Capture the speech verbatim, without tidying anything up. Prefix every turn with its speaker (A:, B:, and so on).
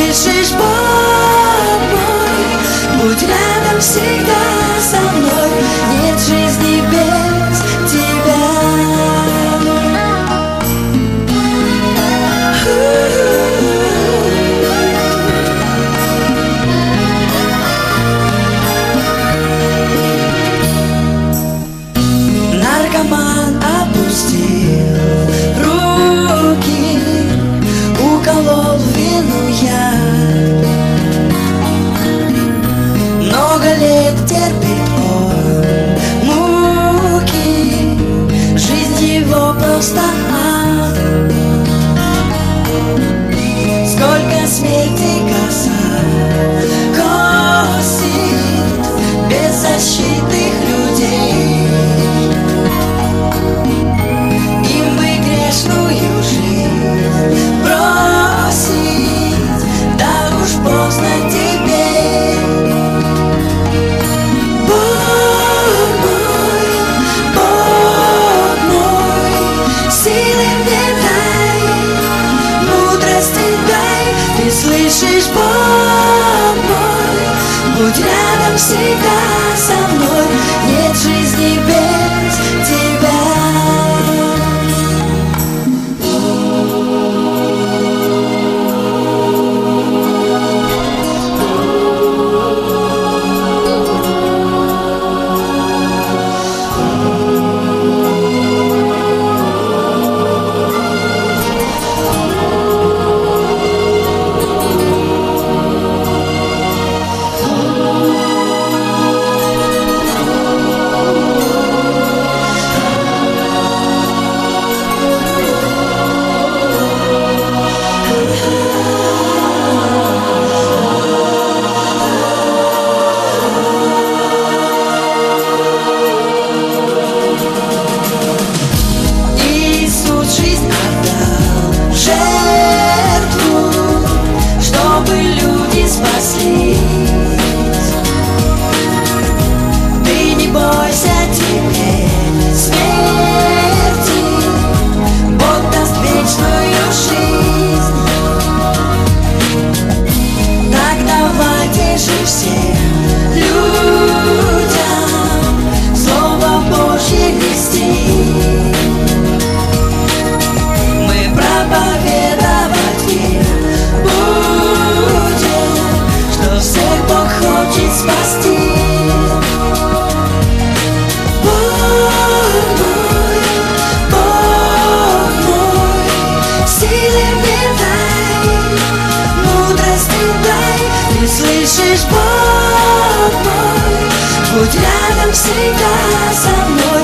A: слышишь, Бог мой, будь рядом всегда со мной. Нет жизни без тебя. Наркоман опустил руки, уколол вину я. Много лет терпит он муки, жизнь его просто ад. Сколько смерти косит беззащитных людей. Им бы грешную жизнь бросить, да уж поздно теперь. Бог мой, Бог мой, силы мне дай, мудрости дай. Ты слышишь, Бог мой, будь рядом всегда со мной. Нет жизни без тебя. Слышишь, Бог мой, будь рядом всегда со мной.